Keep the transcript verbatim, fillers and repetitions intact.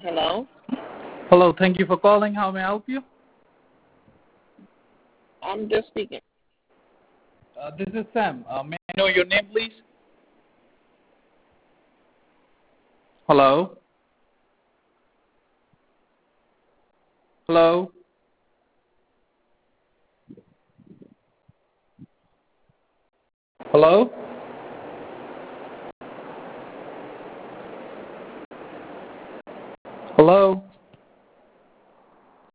Hello? Hello, thank you for calling. How may I help you? I'm just speaking. Uh, this is Sam. Uh, may I know your name, please? Hello? Hello? Hello? Hello?